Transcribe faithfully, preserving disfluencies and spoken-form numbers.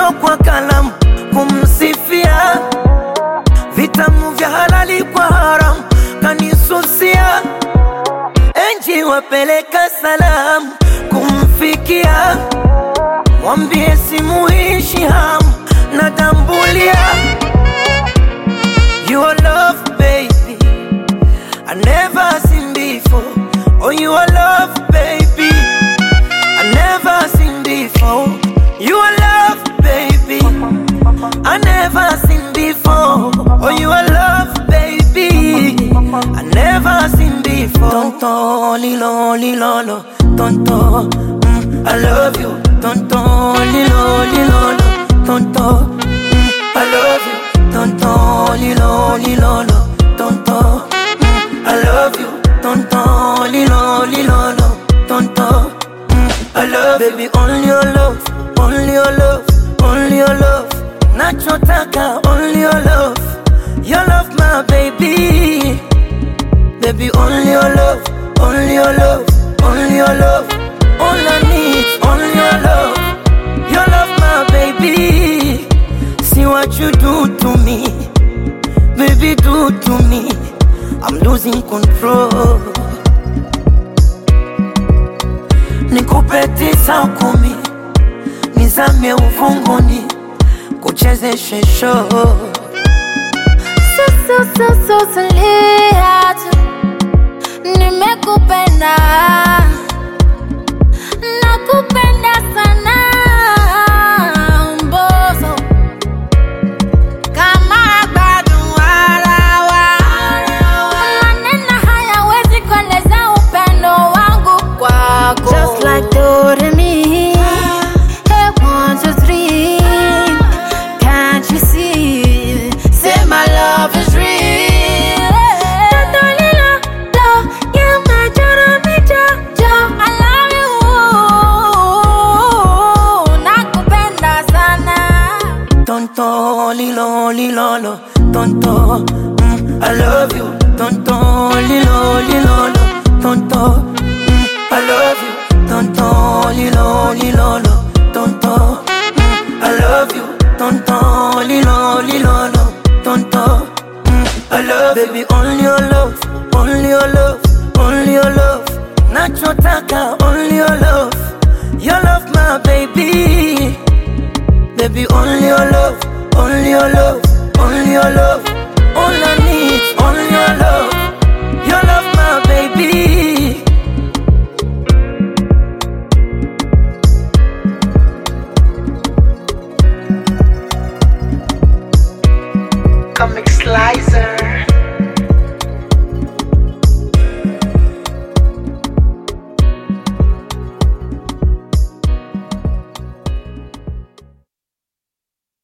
wino kwa kalamu kumsifia, vitamu vya halali kwa haramu kanisusia. Enji wapeleka salamu kumfikia, mwambie simuishi hamu na dambulia. Your love baby I never seen before. Oh, your love baby I never seen before. Your love baby I never seen before. Oh, your love baby I never seen before. Tonto lilo lilo lo, tonto mm, I love you. Tonto lilo lilo lo, tonto mm, I love you. Tonto lilo lilo lo, tonto mm, I love you. Tonto lilo lilo lo, tonto mm, I love you. Baby, only your love, only your love, only your love. Nachotaka only your love, your love my baby. Baby, only your love, only your love, only your love. All I need, only your love, your love my baby. See what you do to me, baby, do to me. I'm losing control. Nikupe tisa kumi, nizame uvunguni, kuchezeshe show. So so so so tulia tu, nimekupenda, nakupenda sana mbozo. Kama bado warawa, maneno hayawezi kueleza upendo wangu kwako. Just like Doremi, hey one two three, can't you see? Say my love is real. Tonto lilo lilo lo, tonto mm, I love you. Tonto lilo lilo lo, tonto mm, I love you. Tonto lilo lilo lo, tonto mm, I love you. Tonto lilo lilo lo, tonto mm, I love you. Baby, only your love, only your love, only your love. Nachotaka only your love, your love my baby. Baby, only your love, only your love, only your love. All I need, only your love, your love my baby. Comic Slicer.